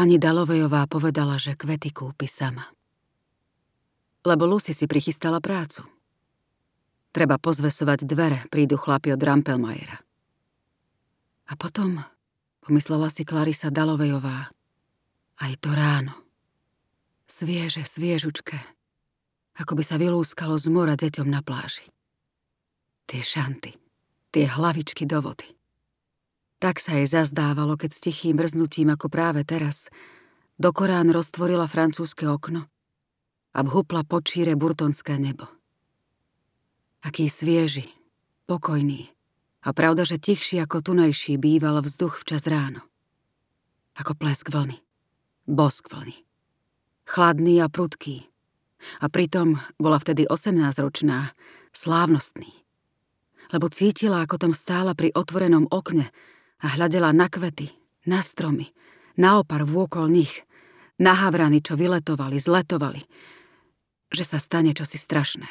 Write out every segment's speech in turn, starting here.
Pani Dalovejová povedala, že kvety kúpi sama. Lebo Lucy si prichystala prácu. Treba pozvesovať dvere, prídu chlapi od Rampelmajera. A potom, pomyslela si Clarisa Dalovejová, aj to ráno. Svieže, sviežučké, ako by sa vylúskalo z mora deťom na pláži. Tie šanty, tie hlavičky do vody. Tak sa jej zazdávalo, keď s tichým mrznutím, ako práve teraz, do Korán roztvorila francúzske okno a vhupla po číre burtonské nebo. Aký svieži, pokojný a pravda, že tichší ako tunajší býval vzduch včas ráno. Ako plesk vlny, bosk vlny. Chladný a prudký. A pritom bola vtedy 18-ročná, slávnostný. Lebo cítila, ako tam stála pri otvorenom okne a hľadela na kvety, na stromy, na opar vôkol nich, na havrany, čo vyletovali, zletovali, že sa stane čosi strašné.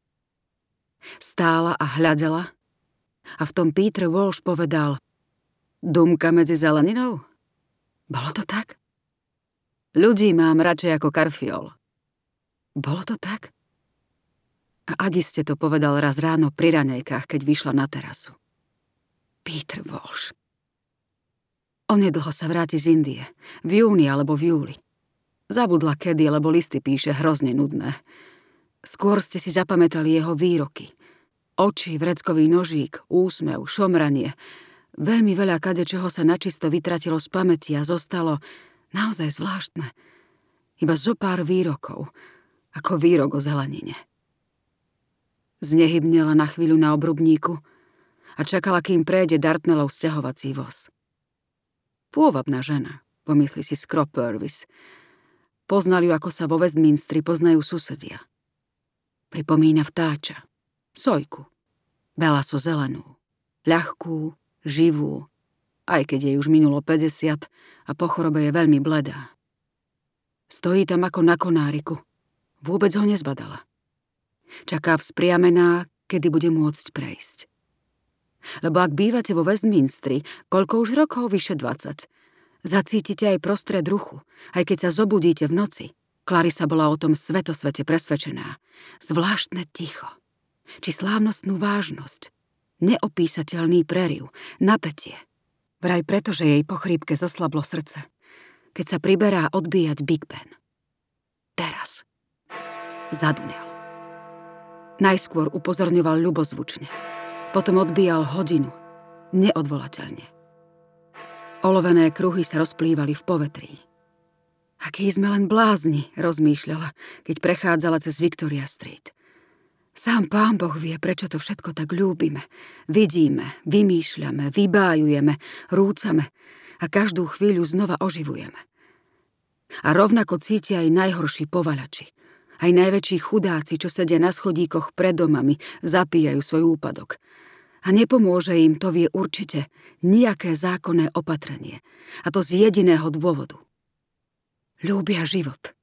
Stála a hľadela a v tom Peter Walsh povedal: Dumka medzi zeleninou? Bolo to tak? Ľudí mám radšej ako karfiol. Bolo to tak? A ak iste to povedal raz ráno pri raňajkách, keď vyšla na terasu. Peter Walsh. Onedlho sa vráti z Indie, v júni alebo v júli. Zabudla kedy, lebo listy píše hrozne nudné. Skôr ste si zapamätali jeho výroky. Oči, vreckový nožík, úsmev, šomranie. Veľmi veľa kadečoho sa načisto vytratilo z pamäti a zostalo naozaj zvláštne. Iba zo pár výrokov, ako výrok o zelenine. Znehybnela na chvíľu na obrubníku a čakala, kým prejde Dartnellov sťahovací voz. Pôvabná žena, pomyslí si Scrop Purvis. Poznal ju, ako sa vo Westminstri poznajú susedia. Pripomína vtáča, sojku, belaso zelenú, ľahkú, živú, aj keď jej už minulo 50 a po chorobe je veľmi bledá. Stojí tam ako na konáriku, vôbec ho nezbadala. Čaká vzpriamená, kedy bude môcť prejsť. Lebo ak bývate vo Westminstri, koľko už rokov, vyše 20, zacítite aj prostred ruchu, aj keď sa zobudíte v noci. Clarisa bola o tom svetosvete presvedčená. Zvláštne ticho, či slávnostnú vážnosť, neopísateľný preriv, napätie. Vraj preto, že jej po chrípke zoslablo srdce, keď sa priberá odbíjať Big Ben. Teraz zadunel. Najskôr upozorňoval ľubozvučne, potom odbíjal hodinu, neodvolateľne. Olovené kruhy sa rozplývali v povetrí. Aký sme len blázni, rozmýšľala, keď prechádzala cez Victoria Street. Sám Pán Boh vie, prečo to všetko tak ľúbime. Vidíme, vymýšľame, vybájujeme, rúcame a každú chvíľu znova oživujeme. A rovnako cítia aj najhorší povaľači. Aj najväčší chudáci, čo sedia na schodíkoch pred domami, zapíjajú svoj úpadok. A nepomôže im, to vie určite, nejaké zákonné opatrenie. A to z jediného dôvodu. Ľúbia život.